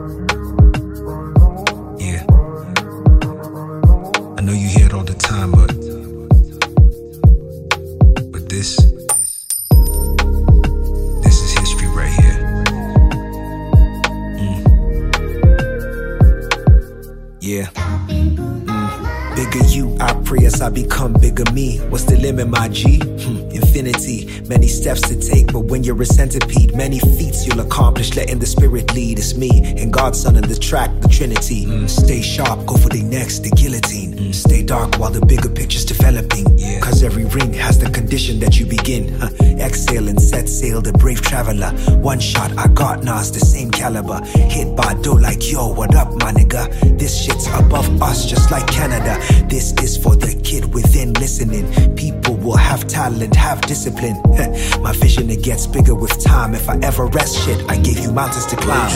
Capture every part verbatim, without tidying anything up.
Yeah. I know you hear it all the time, but but this this is history right here. Mm. Yeah. Mm. Bigger you, I pray as I become bigger me. What's the limit, my G? Hmm. Infinity, many steps to take, but when you're a centipede, many feats you'll accomplish, letting the spirit lead. It's me and God's son on the track, the Trinity. Mm. Stay sharp, go for the next, the guillotine. Mm. Stay dark while the bigger picture's developing. Yeah. Cause every ring has the condition that you begin. Huh. Exhale and set sail, the brave traveler. One shot, I got Nas, the same caliber. Hit by dough like, yo, what up, my nigga? This shit's above us, just like Canada. This is for the kid within listening. People will have talent, have discipline. My vision, it gets bigger with time. If I ever rest shit, I gave you mountains to climb.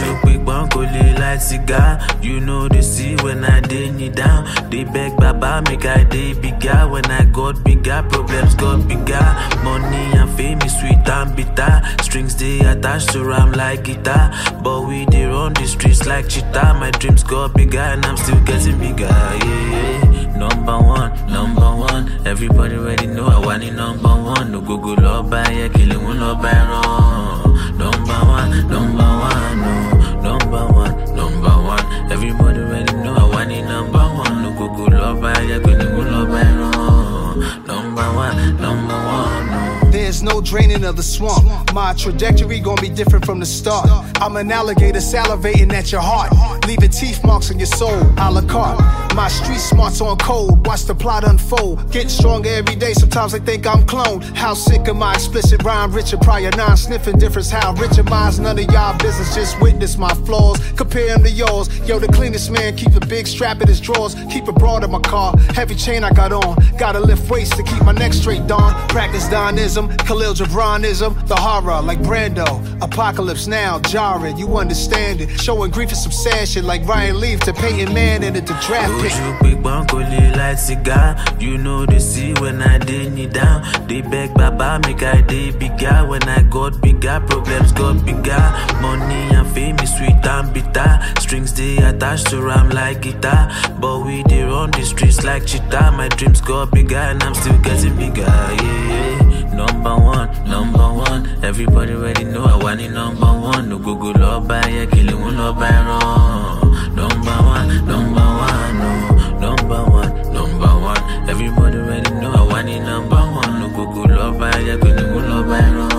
You know they see when I did knee down. They beg Baba, make I day bigger. When I got bigger, problems got bigger. Money and fame is sweet and bitter. Strings they attached to ram like guitar. But we they run the streets like cheetah. My dreams got bigger and I'm still getting bigger. Yeah, yeah. Number one, number one. Everybody already know I want it number one. No go go love by yeah, killing one love by wrong. Number one, number one, no. Number one, number one. Everybody already know I want it number one. No go go love by yeah, killing one love by wrong. Number one, number one, no. There's no draining of the swamp. My trajectory gon' be different from the start. I'm an alligator salivating at your heart, leaving teeth marks on your soul, a la carte. My street smarts on code, watch the plot unfold. Getting stronger every day, sometimes I think I'm cloned. How sick of my explicit rhyme, Richard Pryor, non-sniffing difference. How rich am I? None of y'all business, just witness my flaws. Compare them to yours. Yo, the cleanest man keep a big strap in his drawers. Keep it broad in my car, heavy chain I got on. Gotta lift weights to keep my neck straight, Don. Practice Donism, Khalil Gibranism, the horror like Brando. Apocalypse now, jarring, you understand it. Showing grief and some sad shit like Ryan Leaf to Peyton Manning at the draft pick. You big bankoli like cigar. You know they see when I did knee down. They beg Baba, make I day bigger. When I got bigger, problems got bigger. Money and fame is sweet and bitter. Strings they attached to ram like guitar. But we they run the streets like cheetah. My dreams got bigger and I'm still getting bigger. Yeah, yeah. Number one, number one. Everybody already know I want it number one. No go go love by yeah, killing one love by wrong. Number one, number one, no. Number one, number one. Everybody already know I want it number one. No go go love by yeah, killing one love by wrong.